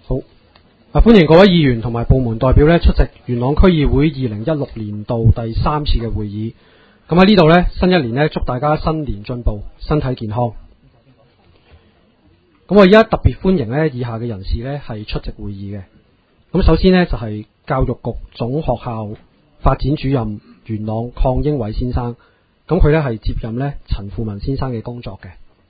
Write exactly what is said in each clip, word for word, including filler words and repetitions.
好啊！歡迎各位議員同埋部門代表咧出席元朗區議會二零一六年度第三次嘅會議。咁喺呢度呢，新一年呢，祝大家新年進步，身體健康。咁我而家特別歡迎呢以下嘅人士呢係出席會議嘅。咁首先呢，就係教育局總學校發展主任元朗鄺英偉先生。咁佢呢係接任呢陳富文先生嘅工作嘅。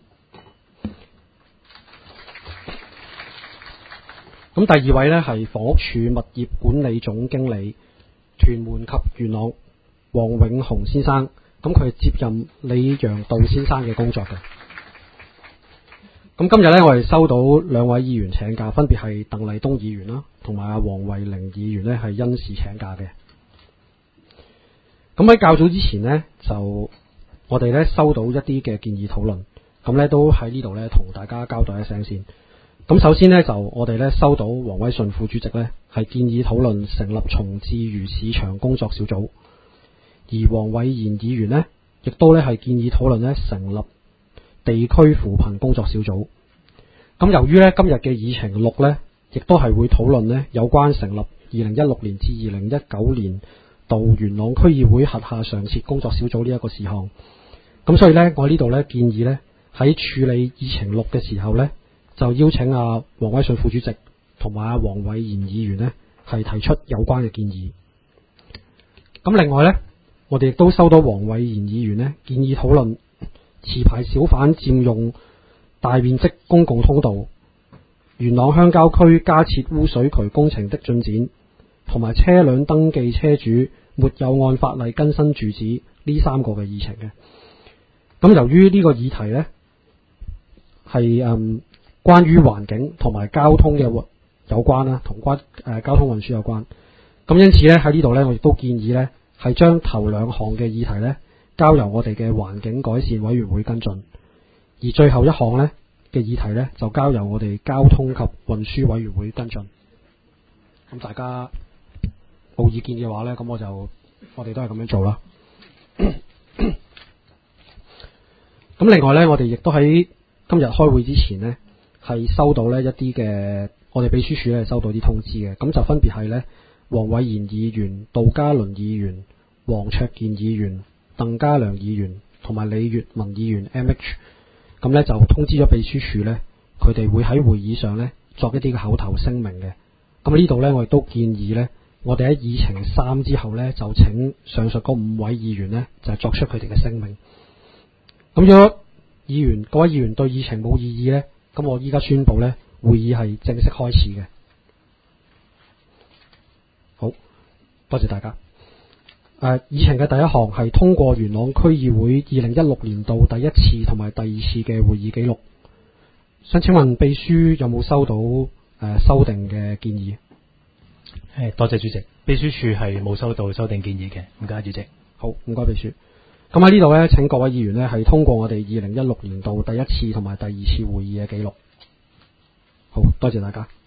咁第二位呢係房屋署物業管理總經理屯門及元朗黃永雄先生，咁佢接任李陽道先生嘅工作嘅。咁今日呢，我哋收到兩位議員請假，分別係鄧麗東議員啦，同埋阿黃慧玲議員呢係因事請假嘅。咁喺較早之前呢，就我哋呢收到一啲嘅建議討論，咁呢都喺呢度呢同大家交代一聲先。咁首先呢，就我哋呢收到黃偉順副主席呢係建議討論成立重置魚市場工作小組，而黃偉賢議員呢亦都呢係建議討論呢成立地區扶貧工作小組。咁由於呢今日嘅議程六呢亦都係會討論呢有關成立二零一六年至二零一九年度元朗區議會轄下常設工作小組呢一個事項。咁所以呢，我呢度呢建議呢喺處理議程六嘅時候呢，就邀請阿黃偉順副主席同埋阿黃偉賢議員呢係提出有關嘅建議。咁另外呢，我哋亦都收到黃偉賢議員呢建議討論持牌小販佔用大面積公共通道、元朗鄉郊區加設污水渠工程的進展，同埋車輛登記車主沒有按法例更新住址呢三個嘅議程嘅。咁由於呢個議題呢係嗯。關於環境同埋交通嘅有關啦，同關誒、呃、交通運輸有關。咁因此咧喺呢度咧，我亦都建議咧係將頭兩項嘅議題咧交由我哋嘅環境改善委員會跟進，而最後一項咧嘅議題咧就交由我哋交通及運輸委員會跟進。咁大家冇意見嘅話咧，咁我就我哋都係咁樣做啦。咁另外咧，我哋亦都喺今日開會之前呢，係收到呢一啲嘅，我哋秘書處咧收到啲通知嘅，咁就分別係呢黃偉賢議員、杜嘉倫議員、黃卓健議員、鄧家良議員同埋李月文議員 M H， 咁呢就通知咗秘書處呢，佢哋會喺會議上呢作一啲嘅口頭聲明嘅。咁呢度呢，我亦都建議呢，我哋喺議程三之後呢，就請上述嗰五位議員呢，就作出佢哋嘅聲明。咁如果議員各位議員對議程冇異議呢，咁我依家宣布呢，會議係正式開始嘅。好，多謝大家。誒、呃，議程嘅第一項係通過元朗區議會二零一六年度第一次同埋第二次嘅會議記錄。想請問秘書有冇收到誒、呃、修訂嘅建議？ 誒，多謝主席，秘書處係冇收到修訂建議嘅，唔該主席。 好，唔該秘書。咁喺呢度呢，請各位議員呢係通過我哋二零一六年度第一次同埋第二次會議嘅記錄。好，多謝大家。